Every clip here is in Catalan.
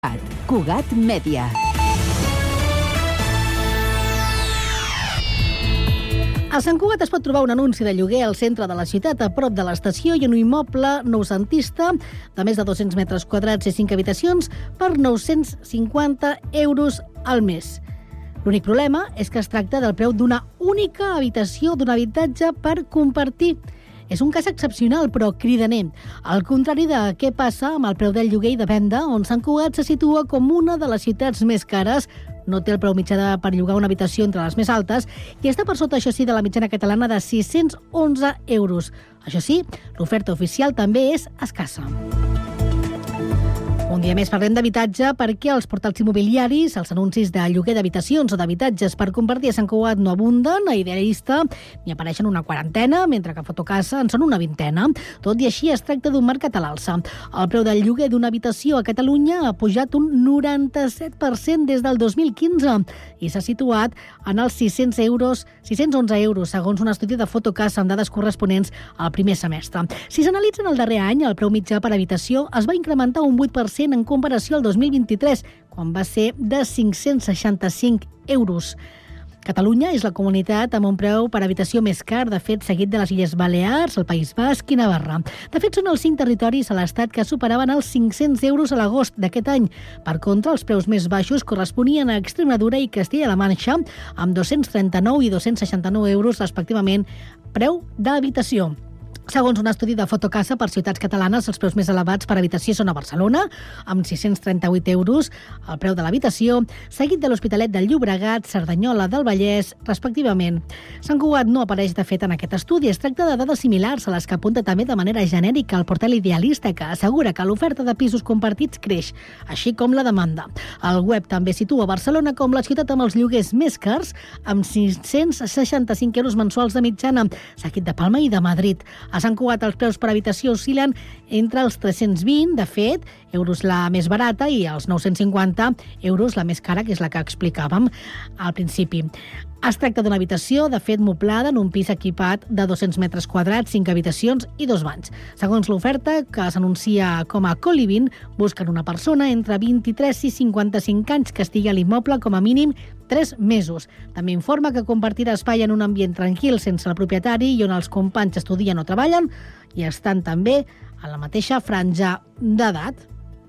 Cugat Mèdia. A Sant Cugat es pot trobar un anunci de lloguer al centre de la ciutat, a prop de l'estació, i un immoble noucentista de més de 200 metres quadrats i 5 habitacions per 950 euros al mes. L'únic problema és que es tracta del preu d'una única habitació d'un habitatge per compartir. És un cas excepcional, però cridaner. Al contrari de què passa amb el preu del lloguer i de venda, on Sant Cugat se situa com una de les ciutats més cares, no té el preu mitjà per llogar una habitació entre les més altes i està per sota, això sí, de la mitjana catalana de 611 euros. Això sí, l'oferta oficial també és escassa. Un dia més parlem d'habitatge perquè als portals immobiliaris els anuncis de lloguer d'habitacions o d'habitatges per compartir a Sant Cugat no abunden. A Idealista n'hi apareixen una quarantena, mentre que a Fotocasa en són una vintena. Tot i així es tracta d'un mercat a l'alça. El preu del lloguer d'una habitació a Catalunya ha pujat un 97% des del 2015 i s'ha situat en els 611 euros, segons un estudi de Fotocasa amb dades corresponents al primer semestre. Si s'analitzen el darrer any, el preu mitjà per habitació es va incrementar un 8% en comparació al 2023, quan va ser de 565 euros. Catalunya és la comunitat amb un preu per habitació més car, de fet, seguit de les Illes Balears, el País Basc i Navarra. De fet, són els 5 territoris a l'Estat que superaven els 500 euros a l'agost d'aquest any. Per contra, els preus més baixos corresponien a Extremadura i Castilla-La Manxa, amb 239 i 269 euros, respectivament, preu d'habitació. Segons un estudi de Fotocasa per ciutats catalanes, els preus més elevats per habitació són a Barcelona, amb 638 euros el preu de l'habitació, seguit de l'Hospitalet del Llobregat, Cerdanyola del Vallès, respectivament. Sant Cugat no apareix, de fet, en aquest estudi. Es tracta de dades similars a les que apunta també de manera genèrica el portal Idealista, que assegura que l'oferta de pisos compartits creix, així com la demanda. El web també situa Barcelona com la ciutat amb els lloguers més cars, amb 565 euros mensuals de mitjana, seguit de Palma i de Madrid. A Sant Cugat els preus per habitació oscil·len entre els 320, de fet, euros la més barata, i els 950 euros la més cara, que és la que explicàvem al principi. Es tracta d'una habitació, de fet, moblada en un pis equipat de 200 metres quadrats, 5 habitacions i 2 banys. Segons l'oferta, que s'anuncia com a co-living, busquen una persona entre 23 i 55 anys que estigui a l'immoble com a mínim 3 mesos. També informa que compartirà espai en un ambient tranquil sense el propietari i on els companys estudien o treballen i estan també a la mateixa franja d'edat.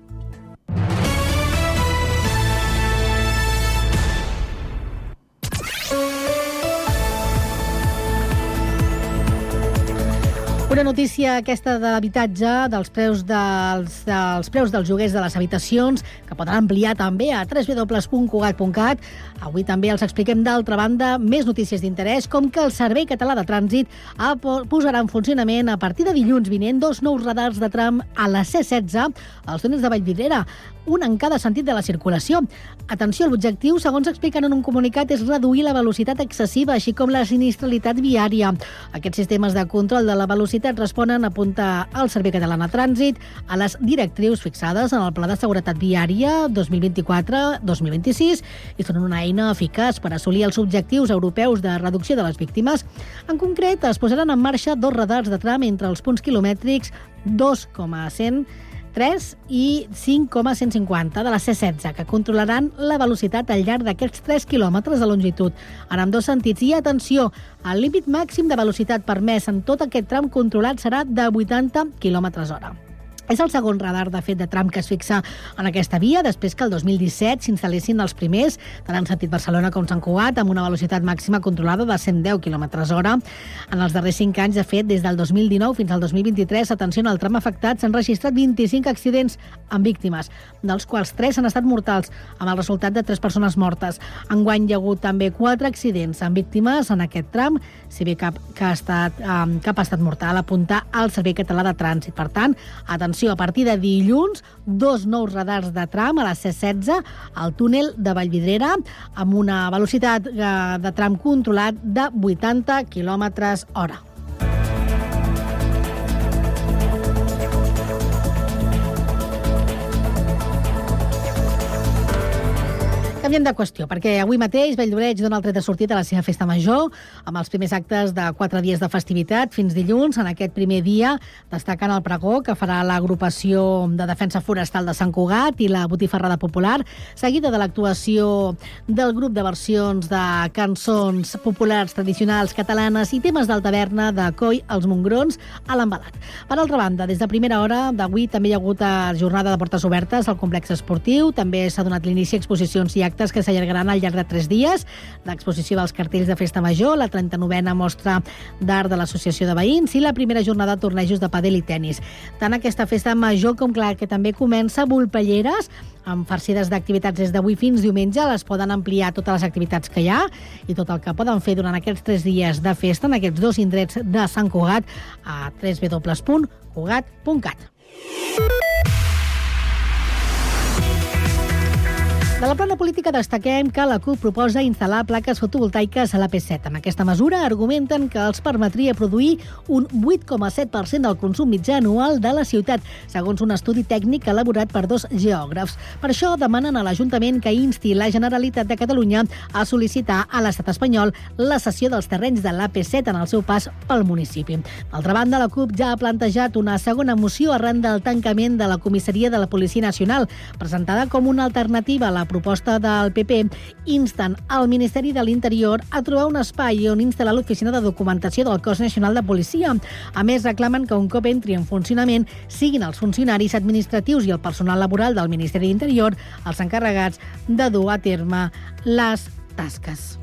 Una notícia aquesta d'habitatge, dels preus dels lloguers de les habitacions, que poden ampliar també a www.cugat.cat. Avui també els expliquem, d'altra banda, més notícies d'interès, com que el Servei Català de Trànsit posarà en funcionament a partir de dilluns vinent 2 nous radars de tram a la C16 als túnels de Vallvidrera, un en cada sentit de la circulació. Atenció, l'objectiu, segons expliquen en un comunicat, és reduir la velocitat excessiva, així com la sinistralitat viària. Aquests sistemes de control de la velocitat responen, apunta el Servei Català de Trànsit, a les directrius fixades en el Pla de Seguretat Viària 2024-2026 i són una eina eficaç per assolir els objectius europeus de reducció de les víctimes. En concret, es posaran en marxa 2 radars de tram entre els punts quilomètrics 2,103 i 5,150 de la C16, que controlaran la velocitat al llarg d'aquests 3 quilòmetres de longitud, en ambdós sentits. I atenció, el límit màxim de velocitat permès en tot aquest tram controlat serà de 80 km/h. És el segon radar, de fet, de tram que es fixa en aquesta via, després que el 2017 s'instal·lessin els primers, tant en sentit Barcelona com Sant Cugat, amb una velocitat màxima controlada de 110 km/h. En els darrers 5 anys, de fet, des del 2019 fins al 2023, atenció, en el tram afectat s'han registrat 25 accidents amb víctimes, dels quals 3 han estat mortals, amb el resultat de 3 persones mortes. Enguany hi ha hagut també 4 accidents amb víctimes en aquest tram, si bé cap ha estat mortal, apunta al Servei Català de Trànsit. Per tant, atenció, a partir de dilluns, 2 nous radars de tram a la C16 al túnel de Vallvidrera amb una velocitat de tram controlat de 80 km/h. Canviem de qüestió, perquè avui mateix Valldoreix dona el tret de sortida a la seva festa major, amb els primers actes de 4 dies de festivitat fins dilluns. En aquest primer dia, destacant el pregó que farà l'agrupació de defensa forestal de Sant Cugat i la botifarrada popular, seguida de l'actuació del grup de versions de cançons populars tradicionals catalanes i temes del taverna de Coi els Mongrons a l'Embalat. Per altra banda, des de primera hora d'avui també hi ha hagut jornada de portes obertes al complex esportiu. També s'ha donat l'inici a exposicions i actes que s'allargaran al llarg de 3 dies. L'exposició dels cartells de festa major, la 39a mostra d'art de l'Associació de Veïns i la primera jornada de tornejos de pàdel i tennis. Tant aquesta festa major com clar que també comença Volpelleres, amb farcides d'activitats des d'avui fins diumenge. Les poden ampliar totes les activitats que hi ha i tot el que poden fer durant aquests 3 dies de festa en aquests 2 indrets de Sant Cugat a www.cugat.cat. De la plana política destaquem que la CUP proposa instal·lar plaques fotovoltaiques a l'AP7. Amb aquesta mesura argumenten que els permetria produir un 8,7% del consum mitjà anual de la ciutat, segons un estudi tècnic elaborat per 2 geògrafs. Per això demanen a l'Ajuntament que insti la Generalitat de Catalunya a sol·licitar a l'estat espanyol la cessió dels terrenys de l'AP7 en el seu pas pel municipi. D'altra banda, la CUP ja ha plantejat una segona moció arran del tancament de la comissaria de la Policia Nacional, presentada com una alternativa a la proposta del PP, insten al Ministeri de l'Interior a trobar un espai on instal·lar l'oficina de documentació del Cos Nacional de Policia. A més, reclamen que un cop entri en funcionament siguin els funcionaris administratius i el personal laboral del Ministeri d'Interior els encarregats de dur a terme les tasques.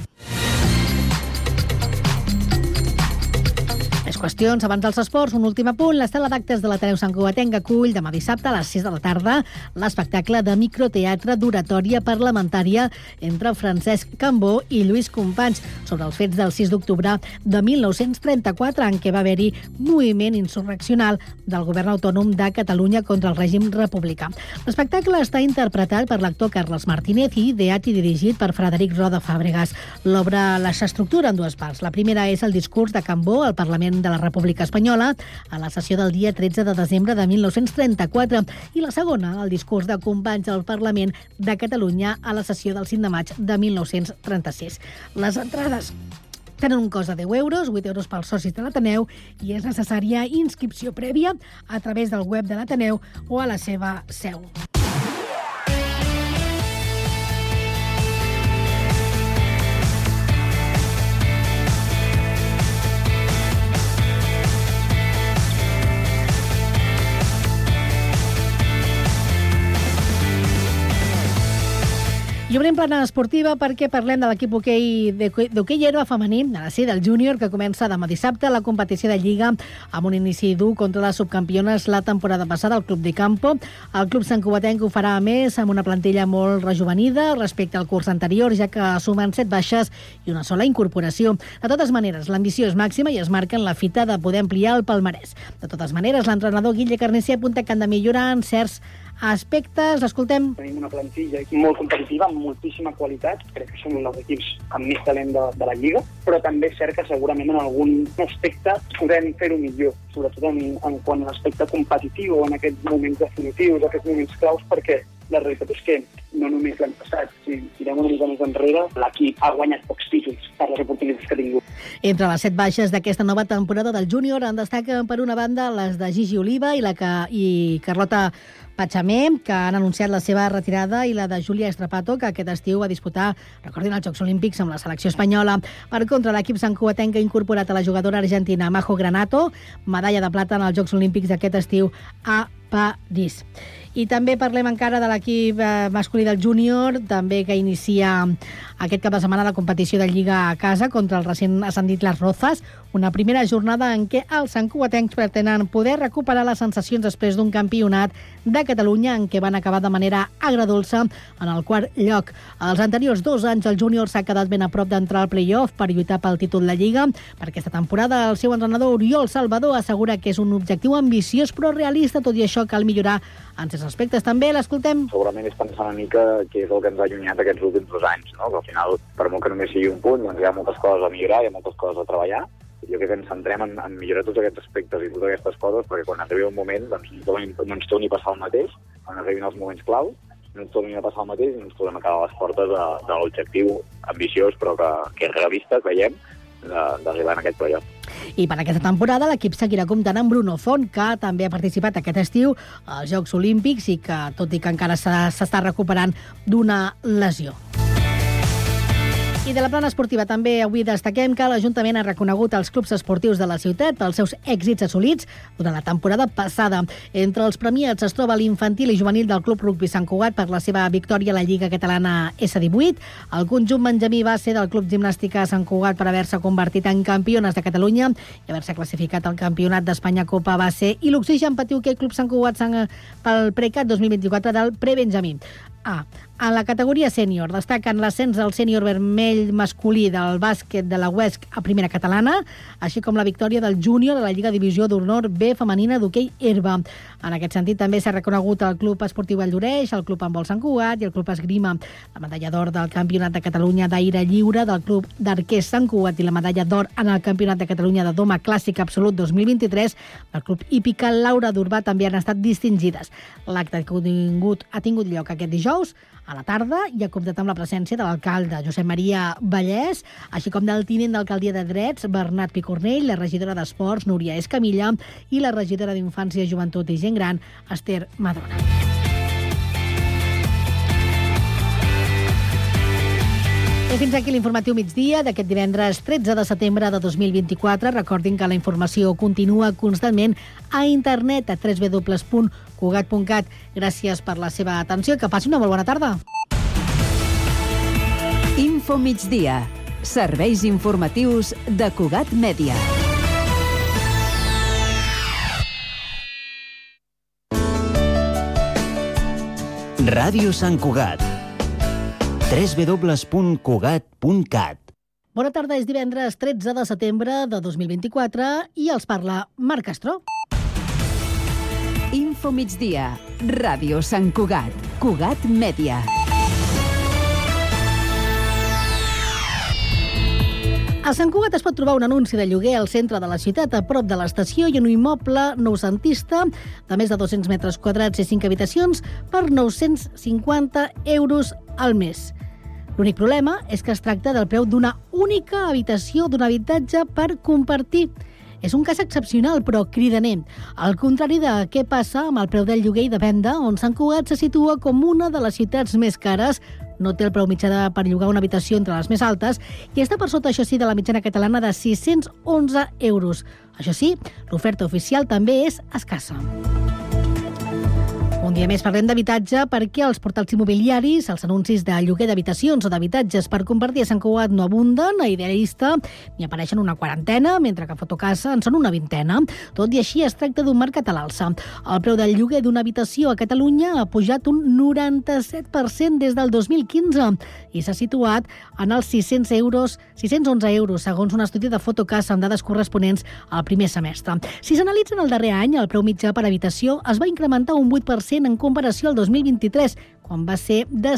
Més qüestions. Abans dels esports, un últim apunt. L'Estel d'actes de l'Ateneu Sant Cugatenc acull demà dissabte a les 6 de la tarda l'espectacle de microteatre d'oratòria parlamentària entre Francesc Cambó i Lluís Companys sobre els fets del 6 d'octubre de 1934, en què va haver-hi moviment insurreccional del govern autònom de Catalunya contra el règim republicà. L'espectacle està interpretat per l'actor Carles Martínez i ideat i dirigit per Frederic Roda Fàbregas. L'obra s'estructura en 2 parts. La primera és el discurs de Cambó al Parlament de la República Espanyola a la sessió del dia 13 de desembre de 1934 i la segona, el discurs de Companys al Parlament de Catalunya a la sessió del 5 de maig de 1936. Les entrades tenen un cost de 10 euros, 8 euros pels socis de l'Ateneu i és necessària inscripció prèvia a través del web de l'Ateneu o a la seva seu. I obrim plana esportiva perquè parlem de l'equip d'hoquei herba femení, de la C del júnior, que comença demà dissabte la competició de Lliga amb un inici dur contra les subcampiones la temporada passada al Club de Campo. El club santcugatenc ho farà a més amb una plantilla molt rejuvenida respecte al curs anterior, ja que sumen 7 baixes i una sola incorporació. De totes maneres, l'ambició és màxima i es marca en la fita de poder ampliar el palmarès. De totes maneres, l'entrenador Guille Carnicer apunta que han de millorar en certs aspectes. Escoltem. Tenim una plantilla molt competitiva, amb moltíssima qualitat. Crec que som un dels equips amb més talent de la Lliga, però també és cert que segurament en algun aspecte podem fer-ho millor, sobretot en quant a l'aspecte competitiu o en aquests moments definitius, aquests moments claus, perquè la realitat és que no només l'any passat, si tirem una mica més enrere, l'equip ha guanyat pocs títols per les oportunitats que ha tingut. Entre les 7 baixes d'aquesta nova temporada del júnior en destaquen per una banda les de Gigi Oliva i Carlota Pachamé, que han anunciat la seva retirada, i la de Júlia Estrapato, que aquest estiu va disputar, recordin, els Jocs Olímpics amb la selecció espanyola. Per contra, l'equip santcugatenc ha incorporat a la jugadora argentina Majo Granato, medalla de plata en els Jocs Olímpics d'aquest estiu a París. I també parlem encara de l'equip masculí del júnior, també que inicia aquest cap de setmana la competició de Lliga a casa contra el recent ascendit Les Rozas, una primera jornada en què els santcugatencs pretenen poder recuperar les sensacions després d'un campionat de Catalunya en què van acabar de manera agredolça en el 4º lloc. Els anteriors 2 anys el júnior s'ha quedat ben a prop d'entrar al play-off per lluitar pel títol de Lliga. Per aquesta temporada el seu entrenador Oriol Salvador assegura que és un objectiu ambiciós però realista, tot i això cal millorar en certs aspectes. També l'escoltem. Segurament és pensar una mica què és el que ens ha allunyat aquests últims 2 anys, no? Que al final, per molt que només sigui un punt, doncs hi ha moltes coses a millorar, hi ha moltes coses a treballar. Jo crec que ens centrem en millorar tots aquests aspectes i totes aquestes coses, perquè quan arribi un moment doncs, no ens torni a passar el mateix, quan arribin els moments clau, no ens torni a passar el mateix i no ens podem acabar a les portes de l'objectiu ambiciós, però que és realista, creiem, d'arribar en aquest playoff. I per aquesta temporada l'equip seguirà comptant amb Bruno Font, que també ha participat aquest estiu als Jocs Olímpics i que, tot i que encara s'està recuperant d'una lesió. I de la plana esportiva també avui destaquem que l'Ajuntament ha reconegut els clubs esportius de la ciutat pels seus èxits assolits durant la temporada passada. Entre els premiats es troba l'infantil i juvenil del Club Rugbi Sant Cugat per la seva victòria a la Lliga Catalana S18, el conjunt benjamí base del Club Gimnàstica Sant Cugat per haver-se convertit en campiones de Catalunya i haver-se classificat al Campionat d'Espanya Copa Base, i l'Oxigen Patiu Hoquei Club Sant Cugat pel Precat 2024 del Prebenjamí. En la categoria sènior destaquen l'ascens del sènior vermell masculí del bàsquet de la UESC a primera catalana, així com la victòria del júnior de la Lliga Divisió d'Honor B femenina d'hoquei herba. En aquest sentit també s'ha reconegut el Club Esportiu Valldoreix, el Club Handbol Sant Cugat i el Club Esgrima. La medalla d'or del Campionat de Catalunya d'aire lliure del Club d'Arquers Sant Cugat i la medalla d'or en el Campionat de Catalunya de Doma Clàssic Absolut 2023 del Club Hípica Laura d'Urbà també han estat distingides. L'acte ha tingut lloc aquest dijous a la tarda i ha comptat amb la presència de l'alcalde Josep Maria Vallès, així com del tinent d'alcaldia de Drets, Bernat Picornell, la regidora d'Esports, Núria Escamilla, i la regidora d'Infància, Joventut i Gent Gran, Esther Madrona. I fins aquí l'informatiu migdia d'aquest divendres 13 de setembre de 2024. Recordin que la informació continua constantment a internet a www.cugat.cat. Gràcies per la seva atenció i que passi una molt bona tarda. Info migdia. Serveis informatius de Cugat Mèdia. Ràdio Sant Cugat. www.cugat.cat. Bona tarda, és divendres 13 de setembre de 2024 i els parla Marc Castro. Info migdia. Ràdio Sant Cugat. Cugat Mèdia. A Sant Cugat es pot trobar un anunci de lloguer al centre de la ciutat, a prop de l'estació, i un immoble noucentista de més de 200 metres quadrats i 5 habitacions per 950 euros al mes. L'únic problema és que es tracta del preu d'una única habitació d'un habitatge per compartir. És un cas excepcional, però cridaner. Al contrari de què passa amb el preu del lloguer i de venda, on Sant Cugat se situa com una de les ciutats més cares, no té el preu mitjà per llogar una habitació entre les més altes i està per sota, això sí, de la mitjana catalana de 611 euros. Això sí, l'oferta oficial també és escassa. Un dia més parlem d'habitatge perquè els portals immobiliaris, els anuncis de lloguer d'habitacions o d'habitatges per compartir a Sant Cugat no abunden. A Idealista n'hi apareixen una quarantena, mentre que a Fotocasa en són una vintena. Tot i així es tracta d'un mercat a l'alça. El preu del lloguer d'una habitació a Catalunya ha pujat un 97% des del 2015 i s'ha situat en els 611 euros, segons un estudi de Fotocasa amb dades corresponents al primer semestre. Si s'analitzen el darrer any, el preu mitjà per habitació es va incrementar un 8% en comparació al 2023, quan va ser de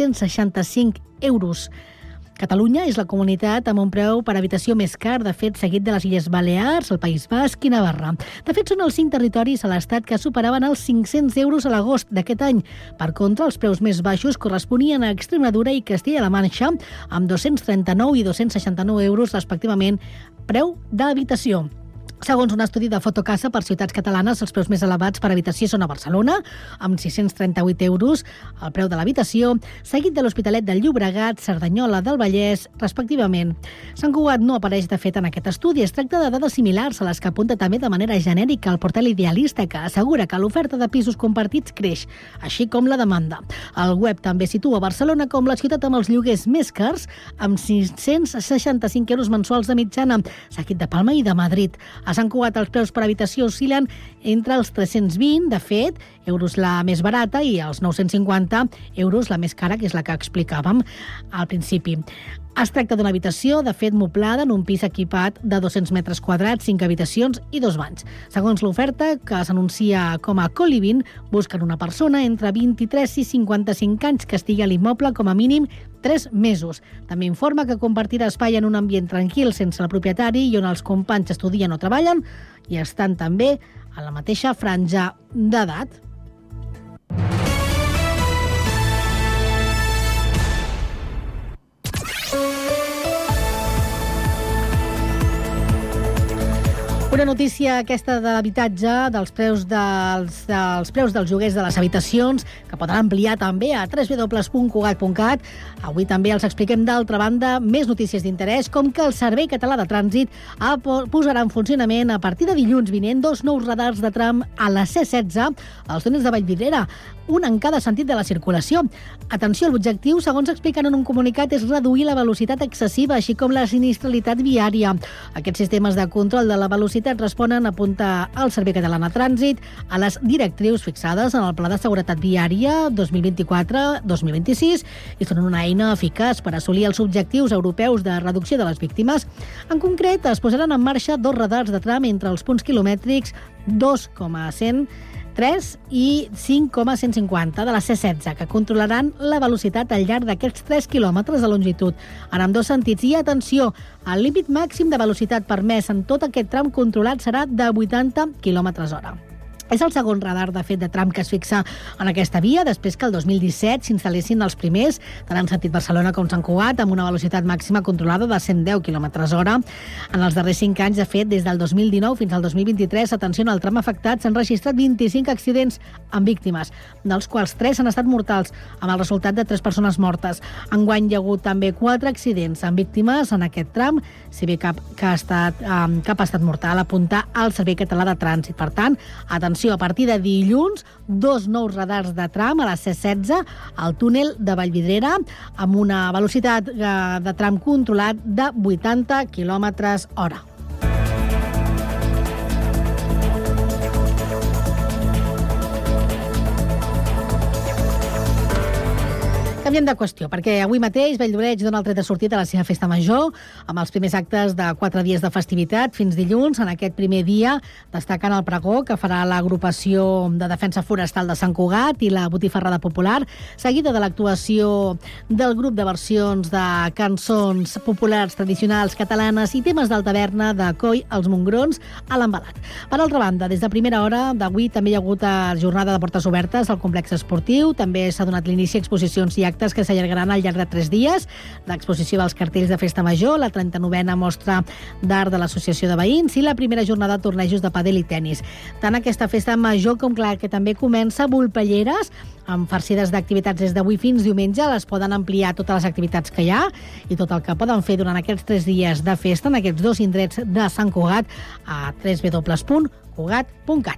565 euros. Catalunya és la comunitat amb un preu per habitació més car, de fet, seguit de les Illes Balears, el País Basc i Navarra. De fet, són els 5 territoris a l'Estat que superaven els 500 euros a l'agost d'aquest any. Per contra, els preus més baixos corresponien a Extremadura i Castilla-La Manxa, amb 239 i 269 euros, respectivament, preu d'habitació. Segons un estudi de Fotocasa per ciutats catalanes, els preus més elevats per habitació són a Barcelona, amb 638 euros el preu de l'habitació, seguit de l'Hospitalet del Llobregat, Cerdanyola del Vallès, respectivament. Sant Cugat no apareix, de fet, en aquest estudi. Es tracta de dades similars a les que apunta també de manera genèrica el portal Idealista, que assegura que l'oferta de pisos compartits creix, així com la demanda. El web també situa Barcelona com la ciutat amb els lloguers més cars, amb 565 euros mensuals de mitjana, seguit de Palma i de Madrid. A Sant Cugat els preus per habitació oscil·len entre els 320, de fet, euros la més barata, i els 950 euros la més cara, que és la que explicàvem al principi. Es tracta d'una habitació, de fet, moblada en un pis equipat de 200 metres quadrats, 5 habitacions i 2 banys. Segons l'oferta, que s'anuncia com a co-living, busquen una persona entre 23 i 55 anys que estigui a l'immoble com a mínim 3 mesos. També informa que compartirà espai en un ambient tranquil sense el propietari i on els companys estudien o treballen i estan també a la mateixa franja d'edat. Una notícia aquesta de l'habitatge, dels preus dels lloguers de les habitacions, que poden ampliar també a www.cugat.cat. Avui també els expliquem, d'altra banda, més notícies d'interès, com que el Servei Català de Trànsit posarà en funcionament a partir de dilluns vinent 2 nous radars de tram a la C16 als túnels de Vallvidrera, un en cada sentit de la circulació. Atenció, l'objectiu, segons expliquen en un comunicat, és reduir la velocitat excessiva, així com la sinistralitat viària. Aquests sistemes de control de la velocitat responen, apunta el Servei Català de Trànsit, a les directrius fixades en el Pla de Seguretat Viària 2024-2026 i són una eina eficaç per assolir els objectius europeus de reducció de les víctimes. En concret, es posaran en marxa 2 radars de tram entre els punts quilomètrics 2,103 i 5,150 de la C16, que controlaran la velocitat al llarg d'aquests 3 quilòmetres de longitud, en ambdós sentits. I atenció, el límit màxim de velocitat permès en tot aquest tram controlat serà de 80 km/h. És el segon radar, de fet, de tram que es fixa en aquesta via, després que el 2017 s'instal·lessin els primers, tant en sentit Barcelona com Sant Cugat, amb una velocitat màxima controlada de 110 km/h. En els darrers 5 anys, de fet, des del 2019 fins al 2023, atenció, en el tram afectat s'han registrat 25 accidents amb víctimes, dels quals 3 han estat mortals, amb el resultat de 3 persones mortes. Enguany hi ha hagut també 4 accidents amb víctimes en aquest tram, si bé cap ha estat mortal, apunta al Servei Català de Trànsit. Per tant, atenció, a partir de dilluns, 2 nous radars de tram a la C16, al túnel de Vallvidrera, amb una velocitat de tram controlat de 80 km/h. Canviem de qüestió, perquè avui mateix Valldoreix dona el tret de sortida a la seva festa major, amb els primers actes de 4 dies de festivitat fins dilluns. En aquest primer dia destaquen el pregó que farà l'agrupació de defensa forestal de Sant Cugat i la botifarrada popular, seguida de l'actuació del grup de versions de cançons populars tradicionals catalanes i temes del taverna de Coi els Mongrons a l'Embalat. Per altra banda, des de primera hora d'avui també hi ha hagut jornada de portes obertes al complex esportiu, també s'ha donat l'inici a exposicions i actes que s'allargaran al llarg de 3 dies, l'exposició dels cartells de festa major, la 39a mostra d'art de l'Associació de Veïns i la primera jornada de tornejos de pàdel i tennis. Tant aquesta festa major com clar que també comença Volpelleres, amb farcides d'activitats des d'avui fins diumenge. Les poden ampliar totes les activitats que hi ha i tot el que poden fer durant aquests 3 dies de festa en aquests 2 indrets de Sant Cugat a www.cugat.cat.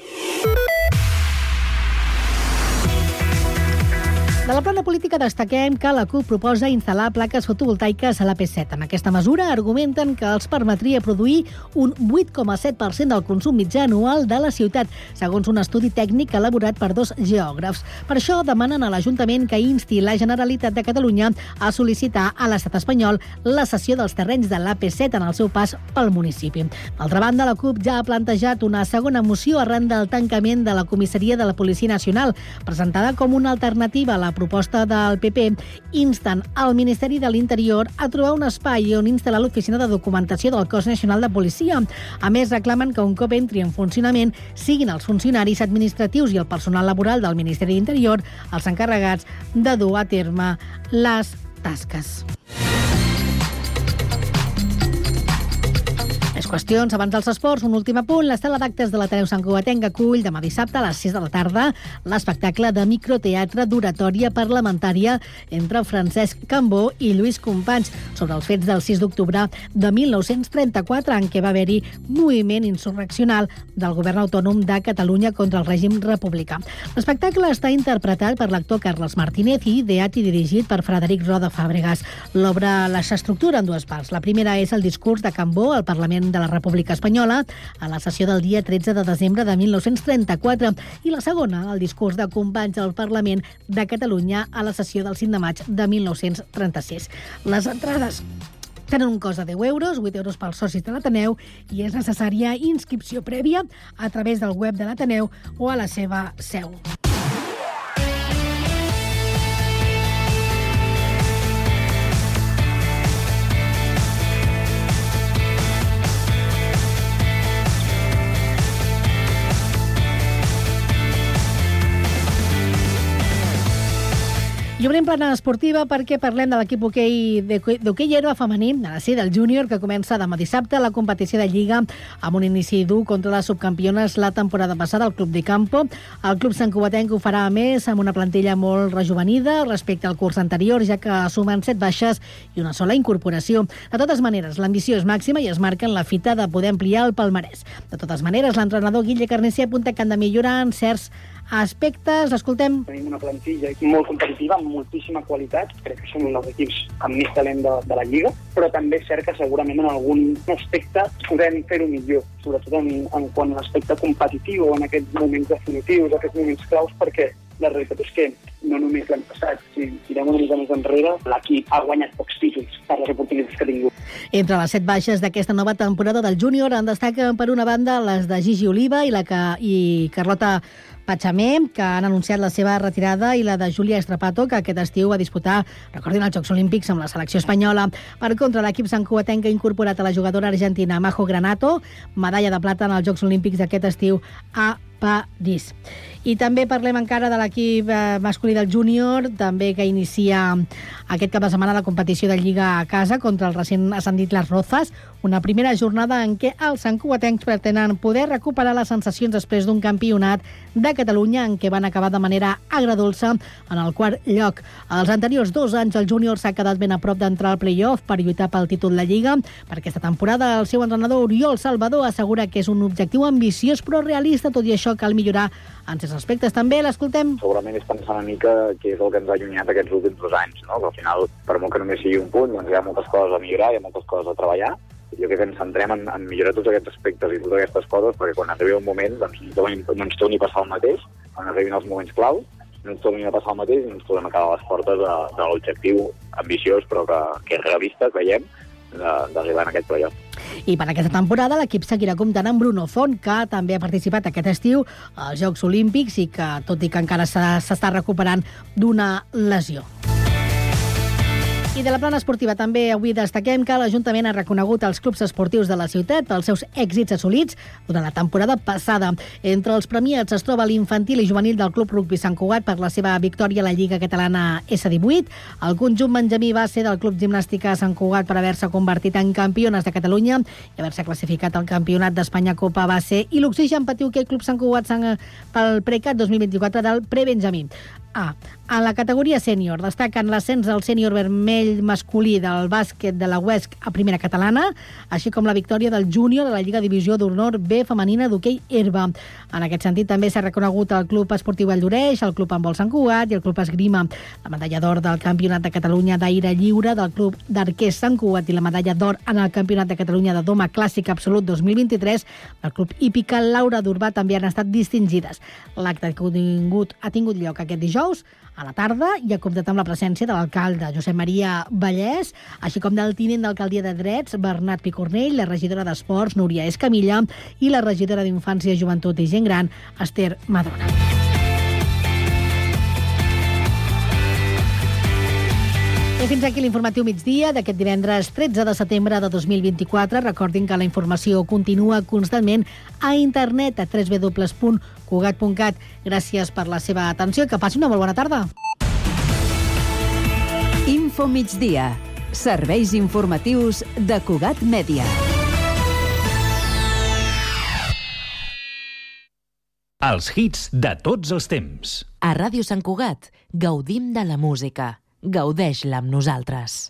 De la plana política destaquem que la CUP proposa instal·lar plaques fotovoltaiques a l'AP7. Amb aquesta mesura argumenten que els permetria produir un 8,7% del consum mitjà anual de la ciutat, segons un estudi tècnic elaborat per 2 geògrafs. Per això demanen a l'Ajuntament que insti la Generalitat de Catalunya a sol·licitar a l'Estat espanyol la cessió dels terrenys de l'AP7 en el seu pas pel municipi. D'altra banda, la CUP ja ha plantejat una segona moció arran del tancament de la comissaria de la Policia Nacional, presentada com una alternativa a la proposta del PP, insten al Ministeri de l'Interior a trobar un espai on instal·lar l'oficina de documentació del Cos Nacional de Policia. A més, reclamen que un cop entri en funcionament siguin els funcionaris administratius i el personal laboral del Ministeri d'Interior els encarregats de dur a terme les tasques. Més qüestions. Abans dels esports, un últim apunt. La sala d'actes de l'Ateneu Santcugatenc acull demà dissabte a les 6 de la tarda l'espectacle de microteatre d'oratòria parlamentària entre Francesc Cambó i Lluís Companys sobre els fets del 6 d'octubre de 1934, en què va haver-hi moviment insurreccional del govern autònom de Catalunya contra el règim republicà. L'espectacle està interpretat per l'actor Carles Martínez i ideat i dirigit per Frederic Roda Fàbregas. L'obra s'estructura en 2 parts. La primera és el discurs de Cambó al Parlament de la República Espanyola a la sessió del dia 13 de desembre de 1934 i la segona, el discurs de Companys al Parlament de Catalunya a la sessió del 5 de maig de 1936. Les entrades tenen un cost de 10 euros, 8 euros pels socis de l'Ateneu, i és necessària inscripció prèvia a través del web de l'Ateneu o a la seva seu. I I obrim plana esportiva perquè parlem de l'equip d'hoquei herba femení, ara sí, del júnior, que comença demà dissabte la competició de Lliga amb un inici dur contra les subcampiones la temporada passada, el Club de Campo. El club santcugatenc ho farà, a més, amb una plantilla molt rejuvenida respecte al curs anterior, ja que sumen 7 baixes i una sola incorporació. De totes maneres, l'ambició és màxima i es marca en la fita de poder ampliar el palmarès. De totes maneres, l'entrenador Guille Carnicer apunta que han de millorar en certs aspectes. L'escoltem. Tenim una plantilla molt competitiva, amb moltíssima qualitat. Crec que som un dels equips amb més talent de la Lliga, però també és cert que segurament en algun aspecte podem fer-ho millor, sobretot en quant a l'aspecte competitiu o en aquests moments definitius, aquests moments claus, perquè la realitat és que no només l'any passat, si tirem una mica més enrere, l'equip ha guanyat pocs títols per les oportunitats que ha tingut. Entre les 7 baixes d'aquesta nova temporada del júnior en destaquen, per una banda, les de Gigi Oliva i Carlota Pachamé, que han anunciat la seva retirada, i la de Júlia Estrapato, que aquest estiu va disputar, recordin, els Jocs Olímpics amb la selecció espanyola. Per contra, l'equip santcugatenc ha incorporat a la jugadora argentina Majo Granato, medalla de plata en els Jocs Olímpics d'aquest estiu a París. I també parlem encara de l'equip masculí del júnior, també que inicia aquest cap de setmana la competició de Lliga a casa contra el recent ascendit Les Rozas, una primera jornada en què els santcugatencs pretenen poder recuperar les sensacions després d'un campionat de Catalunya en què van acabar de manera agredolça en el 4º lloc. Els anteriors 2 anys el júnior s'ha quedat ben a prop d'entrar al play-off per lluitar pel títol de Lliga. Per aquesta temporada el seu entrenador Oriol Salvador assegura que és un objectiu ambiciós però realista. Tot i això cal millorar en certs aspectes. També l'escoltem. Segurament és pensar una mica què és el que ens ha allunyat aquests últims 2 anys, no? Que al final, per molt que només sigui un punt, doncs hi ha moltes coses a millorar, hi ha moltes coses a treballar. Jo crec que ens centrem en millorar tots aquests aspectes i totes aquestes coses, perquè quan arribi un moment doncs, no ens torni a passar el mateix, quan arribin els moments clau, no ens torni a passar el mateix i ens podem acabar a les portes de l'objectiu ambiciós, però que és realista, creiem, d'arribar en aquest playoff. I per aquesta temporada l'equip seguirà comptant amb Bruno Font, que també ha participat aquest estiu als Jocs Olímpics i que, tot i que encara s'està recuperant d'una lesió. I de la plana esportiva també avui destaquem que l'Ajuntament ha reconegut els clubs esportius de la ciutat pels seus èxits assolits durant la temporada passada. Entre els premiats es troba l'infantil i juvenil del Club Rugbi Sant Cugat per la seva victòria a la Lliga Catalana S18. El conjunt benjamí va ser del Club Gimnàstica Sant Cugat per haver-se convertit en campiones de Catalunya i haver-se classificat al Campionat d'Espanya Copa Base, i l'Oxigen patiu que el Club Sant Cugat pel Precat 2024 del Prebenjamí. En la categoria sènior destaquen l'ascens del sènior vermell masculí del bàsquet de la UESC a primera catalana, així com la victòria del júnior de la Lliga Divisió d'Honor B femenina d'hoquei herba. En aquest sentit també s'ha reconegut el Club Esportiu Valldoreix, el Club Handbol Sant Cugat i el Club Esgrima. La medalla d'or del Campionat de Catalunya d'aire lliure del Club d'Arquers Sant Cugat i la medalla d'or en el Campionat de Catalunya de Doma Clàssic Absolut 2023 del Club Hípica Laura d'Urbà també han estat distingides. L'acte ha tingut lloc aquest dijous a la tarda i ha comptat amb la presència de l'alcalde Josep Maria Vallès, així com del tinent d'alcaldia de Drets Bernat Picornell, la regidora d'Esports Núria Escamilla i la regidora d'Infància, Joventut i Gent Gran Esther Madrona. I fins aquí l'informatiu migdia d'aquest divendres 13 de setembre de 2024. Recordin que la informació continua constantment a internet a www.cugat.cat. Gràcies per la seva atenció i que passi una molt bona tarda. Info migdia. Serveis informatius de Cugat Mèdia. Els hits de tots els temps. A Ràdio Sant Cugat gaudim de la música. Gaudeix-la amb nosaltres.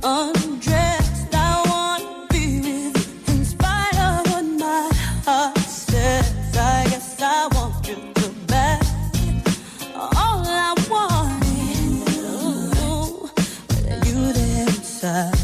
undressed. I wanna be with you in spite of what my heart says. I guess I want you to back. All I want is you there inside.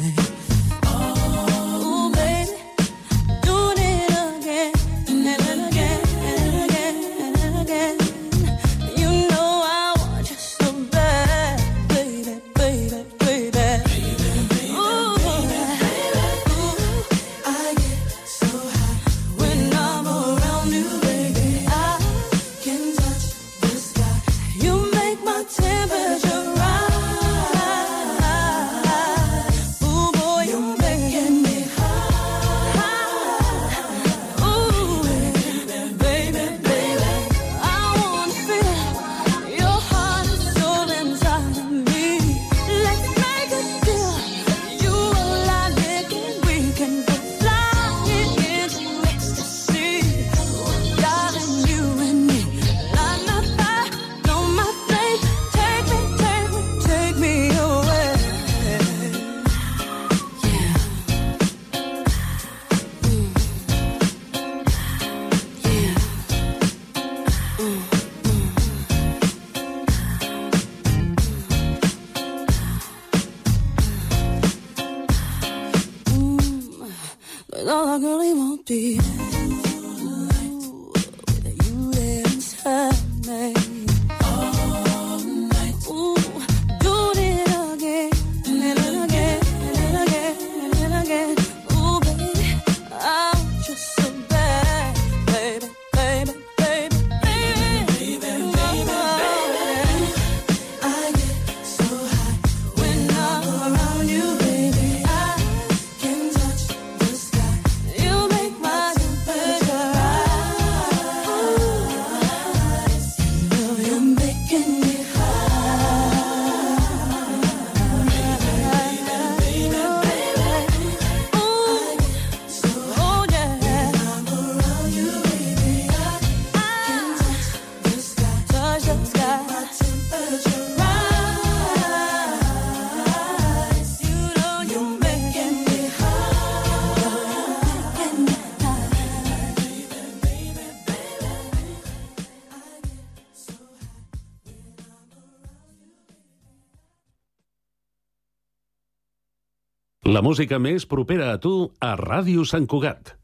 La música més propera a tu a Ràdio Sant Cugat.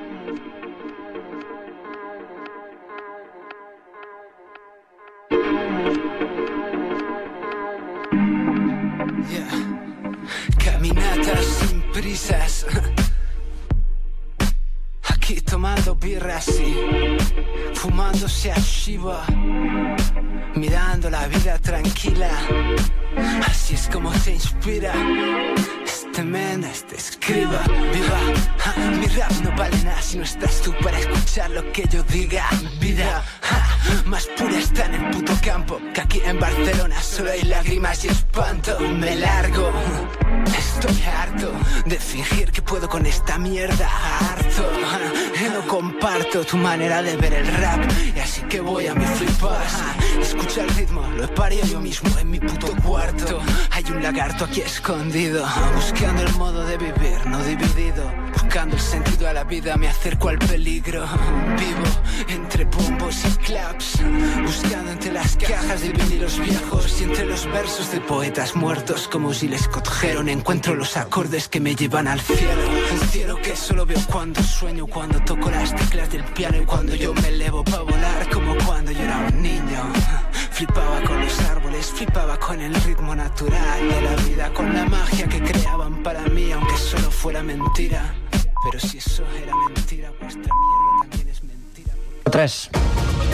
Caminatas sin prisas, aquí tomando birras y fumándose a Shiva, mirando la vida tranquila. Así es como te inspira este men, este escriba, viva. Mi rap no vale nada si no estás tú para escuchar lo que yo diga. Vida más pura está en el puto campo, que aquí en Barcelona solo hay lágrimas y espanto. Me largo, estoy harto de fingir que puedo con esta mierda. Harto, no comparto tu manera de ver el rap, y así que voy a mi flipas. Escucha el ritmo, lo he parido yo mismo en mi puto cuarto. Hay un lagarto aquí escondido, buscando el modo de vivir, no dividido. Buscando el sentido a la vida, me acerco al peligro. Vivo entre bombos y claps, buscando entre las cajas de vinilos viejos y entre los versos de poetas muertos. Como si les cogeron, encuentro los acordes que me llevan al cielo. El cielo que solo veo cuando sueño, cuando toco las teclas del piano y cuando yo me elevo para volar, como cuando yo era un niño. Flipaba con los árboles, flipaba con el ritmo natural de la vida, con la magia que creaban para mí, aunque solo fuera mentira. Pero si eso era mentira, vuestra mierda también es mentira. 3.